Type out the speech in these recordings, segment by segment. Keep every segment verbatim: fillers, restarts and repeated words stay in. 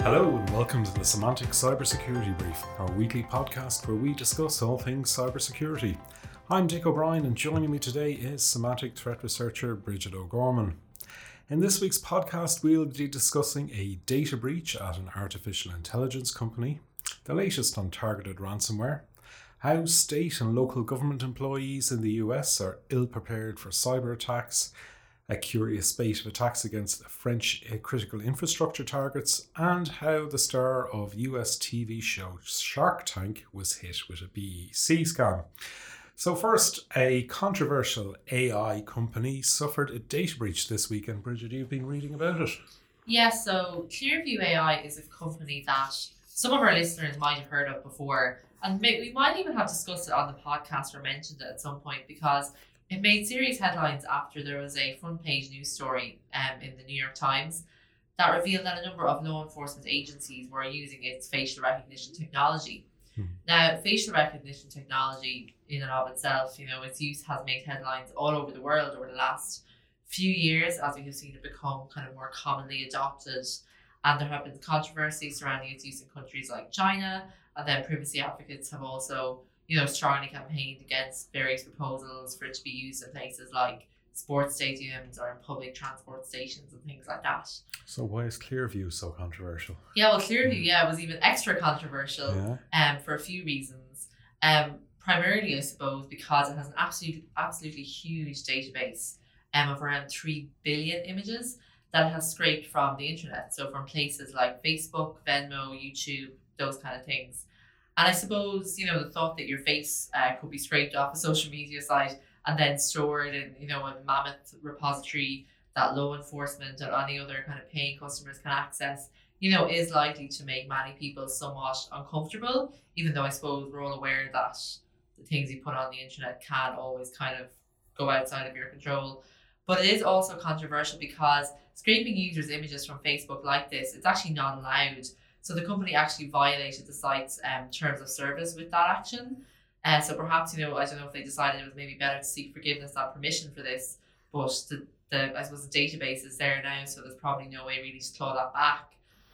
Hello and welcome to the Symantec Cybersecurity Brief, our weekly podcast where we discuss all things cybersecurity. I'm Dick O'Brien and joining me today is Symantec threat researcher Bridget O'Gorman. In this week's podcast we'll be discussing a data breach at an artificial intelligence company, the latest on targeted ransomware, how state and local government employees in the U S are ill-prepared for cyber attacks, a curious spate of attacks against French critical infrastructure targets, and how the star of U S T V show Shark Tank was hit with a B E C scam. So first, a controversial A I company suffered a data breach this week, and Bridget, you've been reading about it. Yeah, so Clearview A I is a company that some of our listeners might have heard of before, and may, we might even have discussed it on the podcast or mentioned it at some point because it made serious headlines after there was a front page news story um, in the New York Times that revealed that a number of law enforcement agencies were using its facial recognition technology. Hmm. Now, facial recognition technology in and of itself, you know, its use has made headlines all over the world over the last few years as we have seen it become kind of more commonly adopted. And there have been controversy surrounding its use in countries like China, and then privacy advocates have also you know, strongly campaigned against various proposals for it to be used in places like sports stadiums or in public transport stations and things like that. So why is Clearview so controversial? Yeah, well, Clearview, yeah, was even extra controversial yeah. um, for a few reasons. Um, primarily, I suppose, because it has an absolute, absolutely huge database um, of around three billion images that it has scraped from the internet. So from places like Facebook, Venmo, YouTube, those kind of things. And I suppose, you know, the thought that your face uh, could be scraped off a social media site and then stored in, you know, a mammoth repository that law enforcement or any other kind of paying customers can access, you know, is likely to make many people somewhat uncomfortable, even though I suppose we're all aware that the things you put on the internet can always kind of go outside of your control. But it is also controversial because scraping users' images from Facebook like this, it's actually not allowed. So the company actually violated the site's um, terms of service with that action. Uh, so perhaps, you know, I don't know if they decided it was maybe better to seek forgiveness than permission for this, but the, the I suppose the database is there now, so there's probably no way really to claw that back.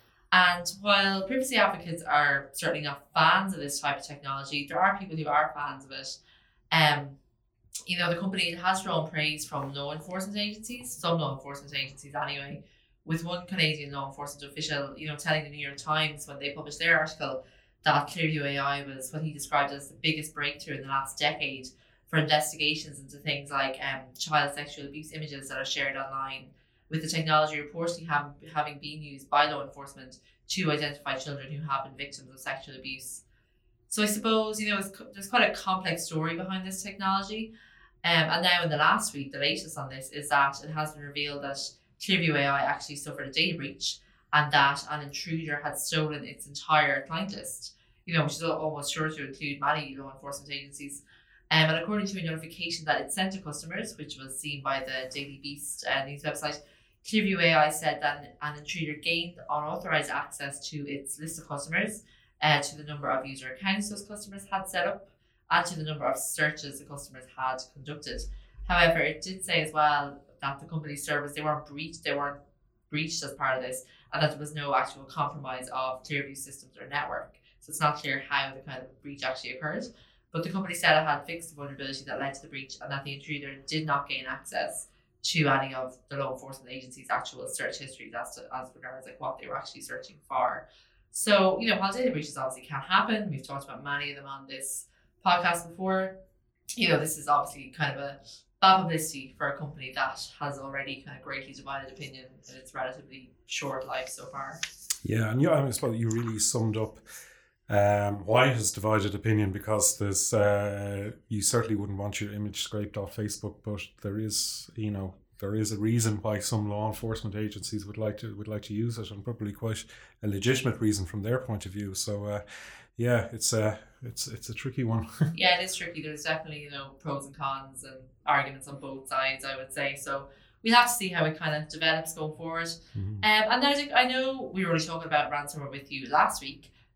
And while privacy advocates are certainly not fans of this type of technology, there are people who are fans of it. Um, you know, the company has drawn praise from law enforcement agencies, some law enforcement agencies anyway, with one Canadian law enforcement official, you know, telling the New York Times when they published their article that Clearview A I was what he described as the biggest breakthrough in the last decade for investigations into things like um, child sexual abuse images that are shared online, with the technology reportedly have, having been used by law enforcement to identify children who have been victims of sexual abuse. So I suppose, you know, it's, there's quite a complex story behind this technology. Um, and now in the last week, the latest on this is that it has been revealed that Clearview A I actually suffered a data breach and that an intruder had stolen its entire client list, you know, which is almost sure to include many law enforcement agencies. Um, and according to a notification that it sent to customers, which was seen by the Daily Beast uh, news website, Clearview A I said that an intruder gained unauthorized access to its list of customers, uh, to the number of user accounts those customers had set up, and to the number of searches the customers had conducted. However, it did say as well that the company's servers, they weren't breached, they weren't breached as part of this, and that there was no actual compromise of Clearview systems or network. So it's not clear how the kind of breach actually occurred. But the company said it had fixed the vulnerability that led to the breach and that the intruder did not gain access to any of the law enforcement agency's actual search histories as to as regards like what they were actually searching for. So, you know, while data breaches obviously can happen, we've talked about many of them on this podcast before, you know, this is obviously kind of a bad publicity for a company that has already kind of greatly divided opinion in its relatively short life so far. Yeah, and yeah, I suppose you really summed up um, why it has divided opinion, because there's uh, you certainly wouldn't want your image scraped off Facebook, but there is, you know, there is a reason why some law enforcement agencies would like to would like to use it, and probably quite a legitimate reason from their point of view. So, uh, yeah, it's a it's it's a tricky one. Yeah, it is tricky. There's definitely, you know, pros and cons and arguments on both sides, I would say. So we'll have to see how it kind of develops going forward. Mm-hmm. Um, and now I know we were already talking about ransomware with you last week,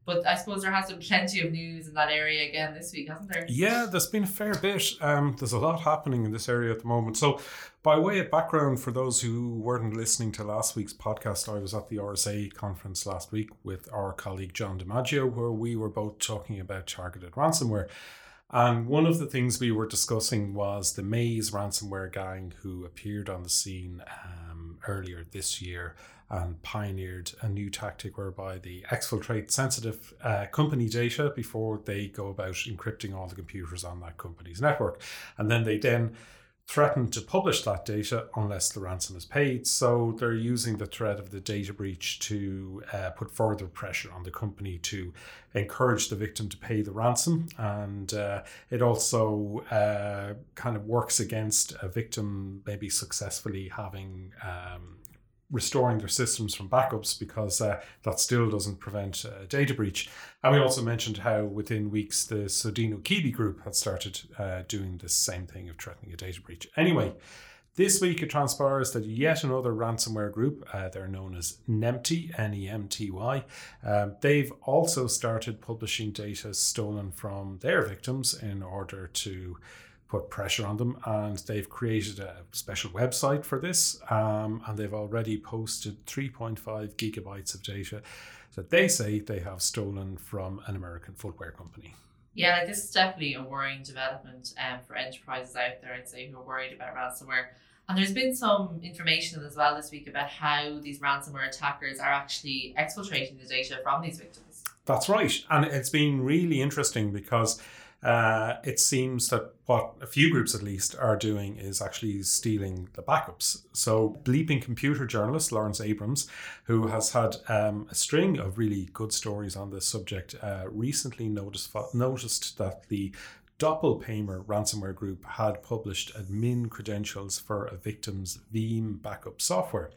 But I suppose there has been plenty of news in that area again this week, hasn't there? Yeah, there's been a fair bit. Um, there's a lot happening in this area at the moment. So by way of background, for those who weren't listening to last week's podcast, I was at the R S A conference last week with our colleague John DiMaggio, where we were both talking about targeted ransomware. And one of the things we were discussing was the Maze ransomware gang, who appeared on the scene um, earlier this year and pioneered a new tactic whereby they exfiltrate sensitive uh, company data before they go about encrypting all the computers on that company's network. And then they then threaten to publish that data unless the ransom is paid. So they're using the threat of the data breach to uh, put further pressure on the company to encourage the victim to pay the ransom. And uh, it also uh, kind of works against a victim maybe successfully having um, restoring their systems from backups, because uh, that still doesn't prevent a data breach. And we also mentioned how within weeks the Sodino Kibi group had started uh, doing the same thing of threatening a data breach. Anyway, this week it transpires that yet another ransomware group, uh, they're known as Nemty, N E M T Y, um, they've also started publishing data stolen from their victims in order to put pressure on them, and they've created a special website for this, um, and they've already posted three point five gigabytes of data that they say they have stolen from an American footwear company. Yeah, like this is definitely a worrying development um, for enterprises out there, I'd say, who are worried about ransomware. And there's been some information as well this week about how these ransomware attackers are actually exfiltrating the data from these victims. That's right, and it's been really interesting because Uh, it seems that what a few groups at least are doing is actually stealing the backups. So Bleeping Computer journalist Lawrence Abrams, who has had um, a string of really good stories on this subject, uh, recently noticed, noticed that the Doppelpaymer ransomware group had published admin credentials for a victim's Veeam backup software.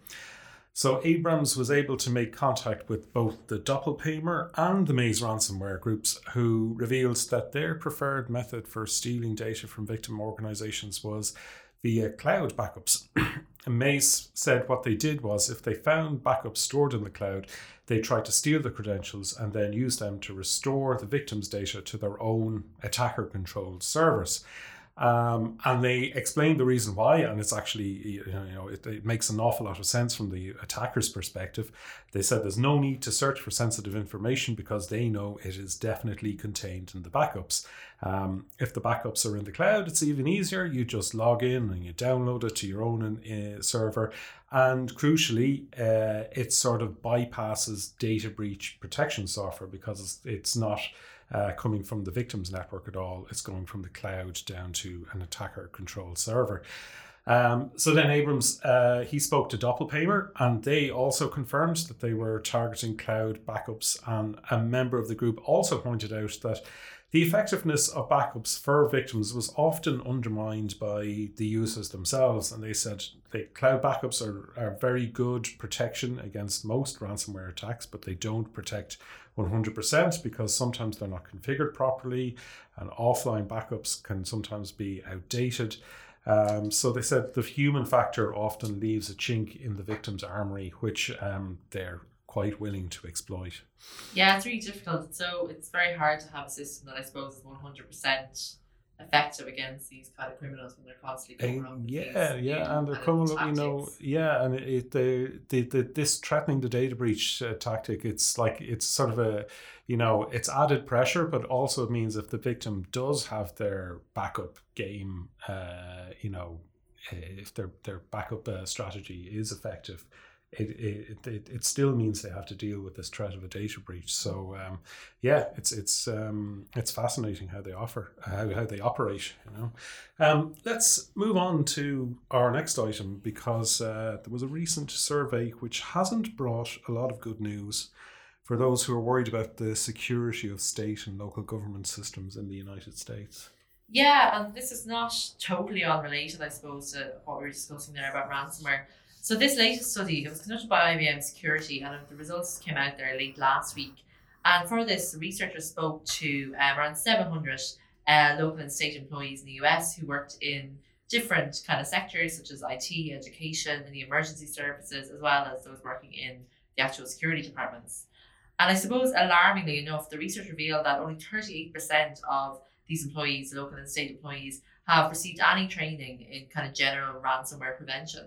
So Abrams was able to make contact with both the Doppelpaymer and the Maze ransomware groups, who revealed that their preferred method for stealing data from victim organizations was via cloud backups. And Maze said what they did was, if they found backups stored in the cloud, they tried to steal the credentials and then use them to restore the victim's data to their own attacker-controlled servers. Um, and they explained the reason why, and it's actually, you know, it, it makes an awful lot of sense from the attacker's perspective. They said there's no need to search for sensitive information because they know it is definitely contained in the backups. Um, if the backups are in the cloud, it's even easier. You just log in and you download it to your own uh, server. And crucially, uh, it sort of bypasses data breach protection software because it's, it's not Uh, coming from the victim's network at all. It's going from the cloud down to an attacker-controlled server. Um, so then Abrams, uh, he spoke to Doppelpaymer, and they also confirmed that they were targeting cloud backups. And a member of the group also pointed out that the effectiveness of backups for victims was often undermined by the users themselves. And they said the cloud backups are, are very good protection against most ransomware attacks, but they don't protect one hundred percent because sometimes they're not configured properly, and offline backups can sometimes be outdated. Um, so they said the human factor often leaves a chink in the victim's armory, which um, they're quite willing to exploit. Yeah, it's really difficult. So it's very hard to have a system that I suppose is one hundred percent effective against these kind of criminals when they're constantly coming uh, up with yeah these yeah and they're kind coming of up, you know, tactics. yeah and it the, the the this threatening the data breach uh, tactic, it's like it's sort of a, you know, it's added pressure, but also it means if the victim does have their backup game, uh you know, if their their backup uh, strategy is effective, It, it it it still means they have to deal with this threat of a data breach. So um, yeah, it's it's um, it's fascinating how they offer how, how they operate. You know, um, let's move on to our next item, because uh, there was a recent survey which hasn't brought a lot of good news for those who are worried about the security of state and local government systems in the United States. Yeah, and this is not totally unrelated, I suppose, to what we were discussing there about ransomware. So this latest study, it was conducted by I B M Security, and the results came out there late last week. And for this, researchers spoke to um, around seven hundred uh, local and state employees in the U S who worked in different kind of sectors such as I T, education, and the emergency services, as well as those working in the actual security departments. And I suppose, alarmingly enough, the research revealed that only thirty-eight percent of these employees, local and state employees, have received any training in kind of general ransomware prevention.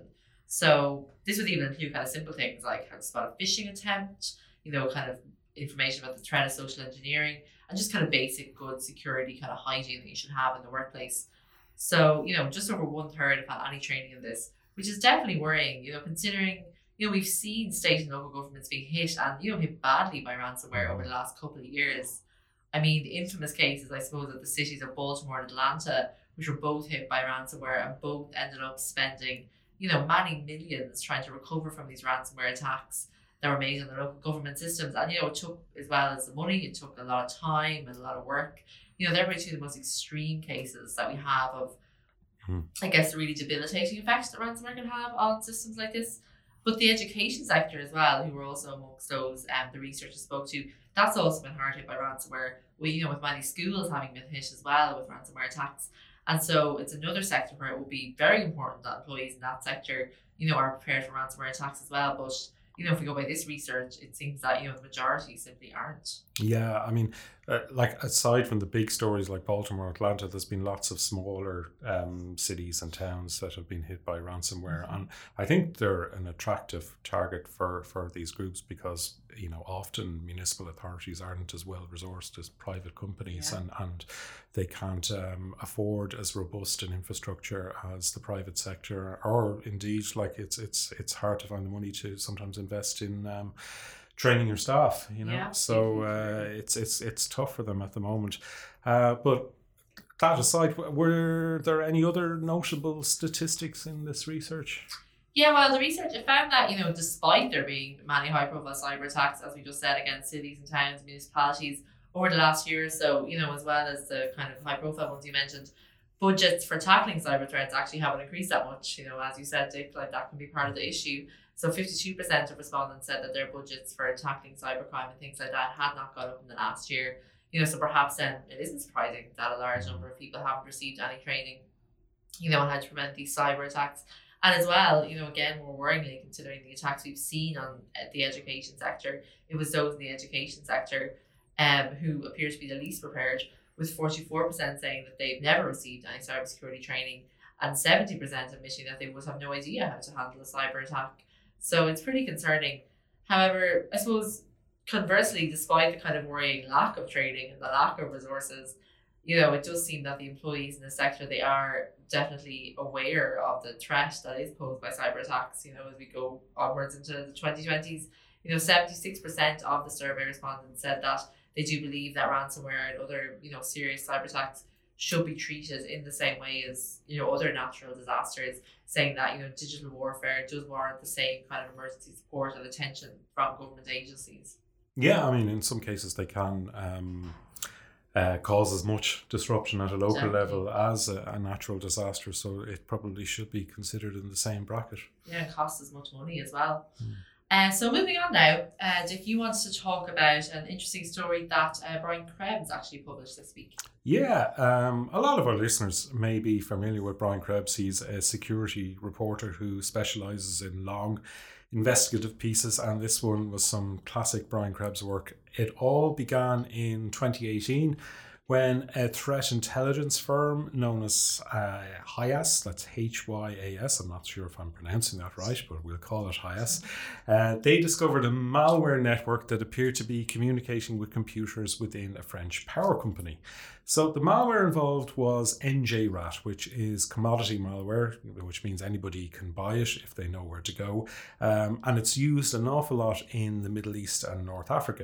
So this would even include kind of simple things like how to spot a phishing attempt, you know, kind of information about the threat of social engineering, and just kind of basic good security kind of hygiene that you should have in the workplace. So, you know, just over one third have had any training in this, which is definitely worrying, you know, considering, you know, we've seen state and local governments being hit and, you know, hit badly by ransomware over the last couple of years. I mean, the infamous cases, I suppose, of the cities of Baltimore and Atlanta, which were both hit by ransomware and both ended up spending, you know, many millions trying to recover from these ransomware attacks that were made on the local government systems. And, you know, it took, as well as the money, it took a lot of time and a lot of work. You know, they're probably two of the most extreme cases that we have of, hmm. I guess, the really debilitating effects that ransomware can have on systems like this. But the education sector as well, who were also amongst those um, the researchers spoke to, that's also been hard hit by ransomware. We, you know, with many schools having been hit as well with ransomware attacks. And so it's another sector where it will be very important that employees in that sector, you know, are prepared for ransomware attacks as well. But, you know, if we go by this research, it seems that, you know, the majority simply aren't. Yeah, I mean, uh, like aside from the big stories like Baltimore, Atlanta, there's been lots of smaller um, cities and towns that have been hit by ransomware. Mm-hmm. And I think they're an attractive target for, for these groups because, you know, often municipal authorities aren't as well resourced as private companies, yeah. and, and they can't um, afford as robust an infrastructure as the private sector, or indeed, like it's it's it's hard to find the money to sometimes invest in um, training your staff, you know. Yeah. So uh, it's it's it's tough for them at the moment. Uh, but that aside, were there any other notable statistics in this research? Yeah, well, the research, it found that, you know, despite there being many high-profile cyber attacks, as we just said, against cities and towns, municipalities over the last year or so, you know, as well as the kind of high-profile ones you mentioned, budgets for tackling cyber threats actually haven't increased that much. You know, as you said, Dick, like that can be part of the issue. So fifty-two percent of respondents said that their budgets for tackling cybercrime and things like that had not gone up in the last year. You know, so perhaps then it isn't surprising that a large number of people haven't received any training, you know, on how to prevent these cyber attacks. And as well, you know, again, more worryingly, considering the attacks we've seen on the education sector, it was those in the education sector um, who appear to be the least prepared, with forty-four percent saying that they've never received any cybersecurity training and seventy percent admitting that they would have no idea how to handle a cyber attack. So it's pretty concerning. However, I suppose conversely, despite the kind of worrying lack of training and the lack of resources, you know, it does seem that the employees in the sector, they are definitely aware of the threat that is posed by cyber attacks. You know, as we go onwards into the twenty twenties, you know, seventy-six percent of the survey respondents said that they do believe that ransomware and other, you know, serious cyber attacks should be treated in the same way as, you know, other natural disasters, saying that, you know, digital warfare does warrant the same kind of emergency support and attention from government agencies. Yeah, I mean, in some cases they can um, uh, cause as much disruption at a local Definitely. level as a, a natural disaster, so it probably should be considered in the same bracket. Yeah, it costs as much money as well. Mm. Uh, so moving on now, uh, Dick, you wanted to talk about an interesting story that uh, Brian Krebs actually published this week. Yeah, um, a lot of our listeners may be familiar with Brian Krebs. He's a security reporter who specialises in long investigative pieces, and this one was some classic Brian Krebs work. It all began in twenty eighteen when a threat intelligence firm known as uh, HIAS, that's H Y A S, I'm not sure if I'm pronouncing that right, but we'll call it HIAS, uh, they discovered a malware network that appeared to be communicating with computers within a French power company. So the malware involved was N J rat, which is commodity malware, which means anybody can buy it if they know where to go. Um, and it's used an awful lot in the Middle East and North Africa.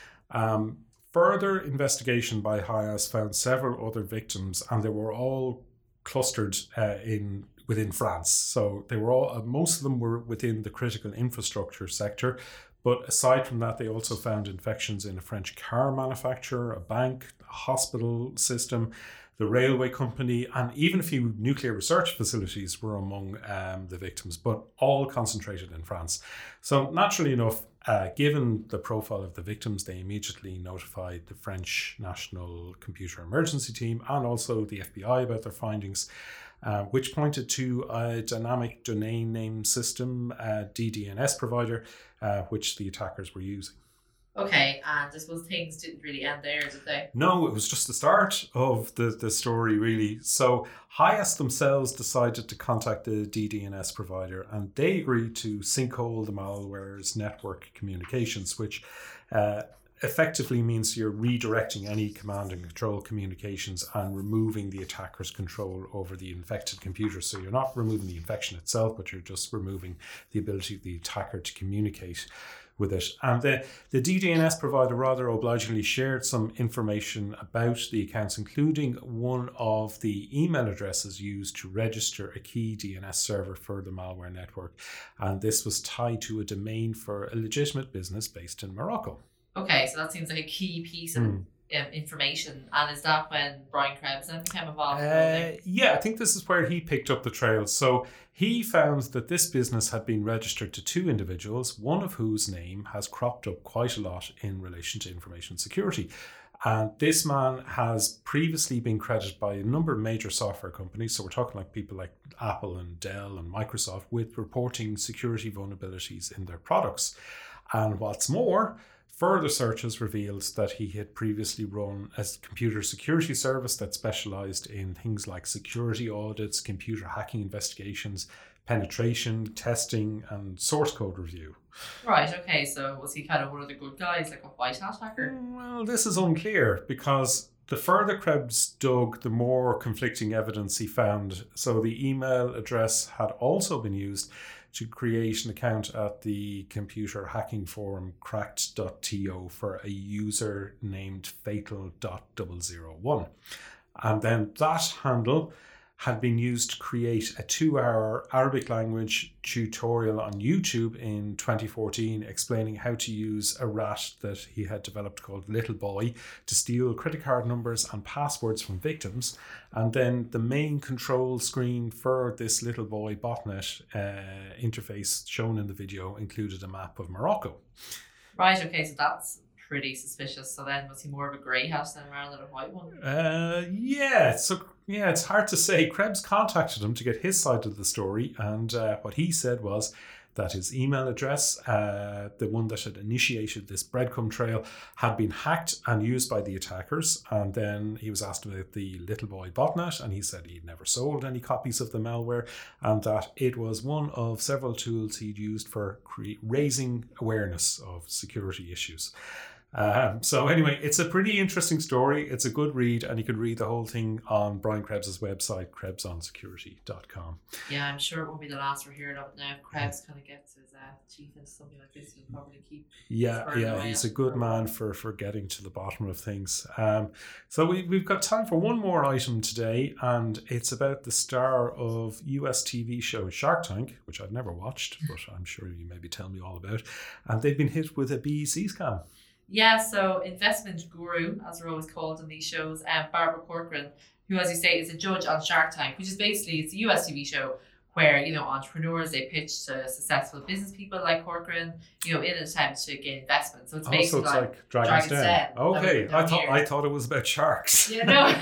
Um, Further investigation by HIAS found several other victims, and they were all clustered uh, in within France. So they were all, uh, most of them were within the critical infrastructure sector. But aside from that, they also found infections in a French car manufacturer, a bank, a hospital system, the railway company, and even a few nuclear research facilities were among um, the victims, but all concentrated in France. So naturally enough, uh, given the profile of the victims, they immediately notified the French National Computer Emergency Team and also the F B I about their findings, uh, which pointed to a dynamic domain name system, uh, D D N S provider, uh, which the attackers were using. Okay, and I suppose things didn't really end there, did they? No, it was just the start of the, the story, really. So Hias themselves decided to contact the D D N S provider, and they agreed to sinkhole the malware's network communications, which uh, effectively means you're redirecting any command and control communications and removing the attacker's control over the infected computer. So you're not removing the infection itself, but you're just removing the ability of the attacker to communicate with it. And the, the D D N S provider rather obligingly shared some information about the accounts, including one of the email addresses used to register a key D N S server for the malware network. And this was tied to a domain for a legitimate business based in Morocco. Okay, so that seems like a key piece of mm. um, information. And is that when Brian Krebs then became involved? Uh, yeah, I think this is where he picked up the trail. So he found that this business had been registered to two individuals, one of whose name has cropped up quite a lot in relation to information security. And this man has previously been credited by a number of major software companies, so we're talking like people like Apple and Dell and Microsoft, with reporting security vulnerabilities in their products. And what's more, further searches revealed that he had previously run a computer security service that specialized in things like security audits, computer hacking investigations, penetration testing, and source code review. Right, okay, so was he kind of one of the good guys, like a white hat hacker? Well, this is unclear, because the further Krebs dug, the more conflicting evidence he found. So the email address had also been used to create an account at the computer hacking forum cracked dot to for a user named fatal dot zero zero one. And then that handle had been used to create a two-hour Arabic language tutorial on YouTube in twenty fourteen explaining how to use a rat that he had developed called Little Boy to steal credit card numbers and passwords from victims. And then the main control screen for this Little Boy botnet uh, interface shown in the video included a map of Morocco. Right, okay, so that's pretty suspicious. So then was he more of a grey hat than rather than a white one? Uh, yeah, so yeah, it's hard to say. Krebs contacted him to get his side of the story, and uh, what he said was that his email address, uh, the one that had initiated this breadcrumb trail, had been hacked and used by the attackers. And then he was asked about the Little Boy botnet, and he said he'd never sold any copies of the malware, and that it was one of several tools he'd used for cre- raising awareness of security issues. Um, so anyway, it's a pretty interesting story. It's a good read, and you can read the whole thing on Brian Krebs' website, krebs on security dot com. Yeah, I'm sure it won't be the last we're hearing of it now. If Krebs kind of gets his uh, teeth into something like this, he'll probably keep. Yeah, yeah, he's a good man for, for getting to the bottom of things. Um, so we, we've got time for one more item today, and it's about the star of U S T V show Shark Tank, which I've never watched, but I'm sure you maybe tell me all about. And they've been hit with a B E C scam. Yeah, so investment guru, as we're always called in these shows, um, Barbara Corcoran, who, as you say, is a judge on Shark Tank, which is basically, it's a U S T V show where, you know, entrepreneurs, they pitch to successful business people like Corcoran, you know, in an attempt to gain investment. So it's oh, basically so it's like, like Dragon's, Dragon's Den. Den. Okay, I thought here. I thought it was about sharks. Yeah, no.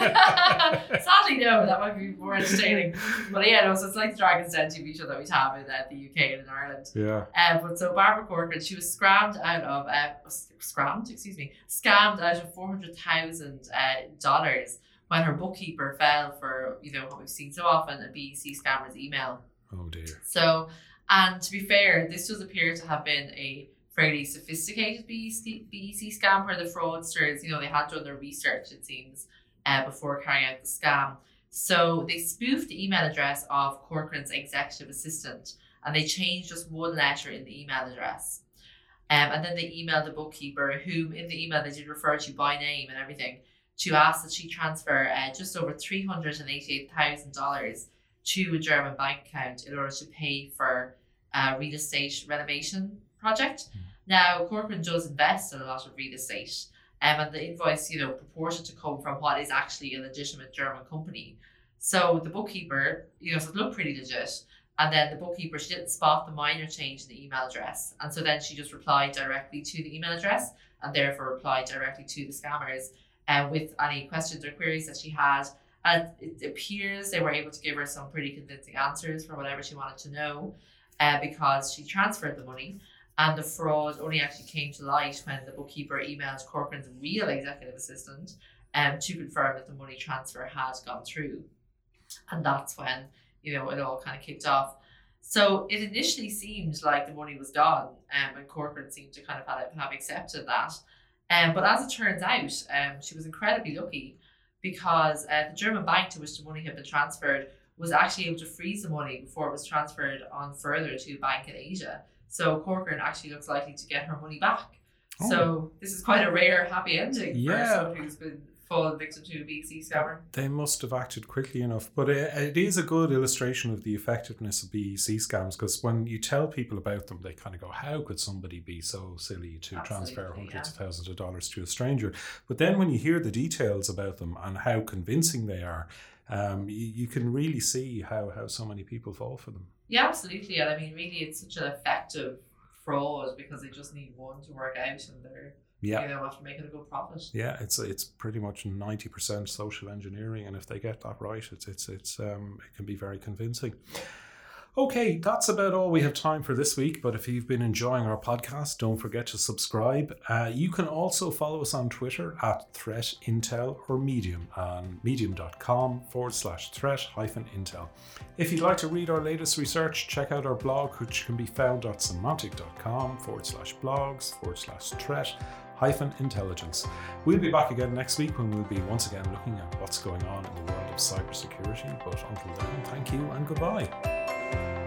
Sadly, no, that might be more entertaining. But yeah, no, so it's like the Dragon's Den T V show that we have in uh, the U K and in Ireland. Yeah. Um, but so Barbara Corcoran, she was scammed out of, uh, scammed, excuse me, scammed out of four hundred thousand dollars uh, when her bookkeeper fell for, you know, what we've seen so often, a B E C scammer's email. Oh dear. So, and to be fair, this does appear to have been a fairly sophisticated B E C, B E C scam where the fraudsters, you know, they had done their research, it seems, uh, before carrying out the scam. So they spoofed the email address of Corcoran's executive assistant, and they changed just one letter in the email address. Um, and then they emailed the bookkeeper, whom in the email they did refer to by name and everything, to ask that she transfer uh, just over three hundred eighty-eight thousand dollars to a German bank account in order to pay for a real estate renovation project. Mm. Now, Corcoran does invest in a lot of real estate, um, and the invoice, you know, purported to come from what is actually a legitimate German company. So the bookkeeper, you know, so it looked pretty legit. And then the bookkeeper, she didn't spot the minor change in the email address. And so then she just replied directly to the email address and therefore replied directly to the scammers uh, with any questions or queries that she had. And it appears they were able to give her some pretty convincing answers for whatever she wanted to know uh, because she transferred the money. And the fraud only actually came to light when the bookkeeper emailed Corcoran's real executive assistant um, to confirm that the money transfer had gone through. And that's when, you know, it all kind of kicked off. So it initially seemed like the money was gone, um, and Corcoran seemed to kind of have, have accepted that. Um, but as it turns out, um, she was incredibly lucky because uh, the German bank to which the money had been transferred was actually able to freeze the money before it was transferred on further to a bank in Asia. So Corcoran actually looks likely to get her money back. Oh. So this is quite a rare happy ending yeah. for someone who's been fall victim to a B C scammer. They must have acted quickly enough. But it, it is a good illustration of the effectiveness of B E C scams, because when you tell people about them, they kind of go, how could somebody be so silly to Absolutely, transfer hundreds yeah. of thousands of dollars to a stranger? But then when you hear the details about them and how convincing they are, um, you, you can really see how, how so many people fall for them. Yeah, absolutely. And I mean, really, it's such an effective fraud because they just need one to work out and they're Yeah, you know, after making a good profit. Yeah, it's it's pretty much ninety percent social engineering, and if they get that right, it's it's it's um it can be very convincing. Okay, that's about all we have time for this week. But if you've been enjoying our podcast, don't forget to subscribe. Uh, you can also follow us on Twitter at Threat Intel or Medium on medium.com forward slash threat hyphen intel. If you'd like to read our latest research, check out our blog, which can be found at semantic.com forward slash blogs forward slash threat hyphen intelligence. We'll be back again next week when we'll be once again looking at what's going on in the world of cybersecurity. But until then, thank you and goodbye.